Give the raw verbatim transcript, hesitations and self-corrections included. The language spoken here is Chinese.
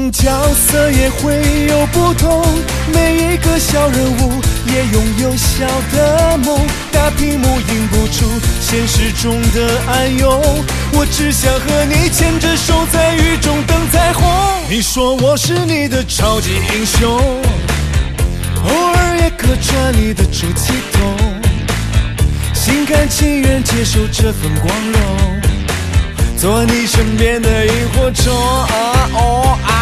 种角色也会有不同，每一个小人物也拥有小的梦。大屏幕映不出现实中的暗涌，我只想和你牵着手在雨中等彩虹。你说我是你的超级英雄，偶尔也客串你的出气筒，心甘情愿接受这份光荣，做你身边的萤火虫。啊哦啊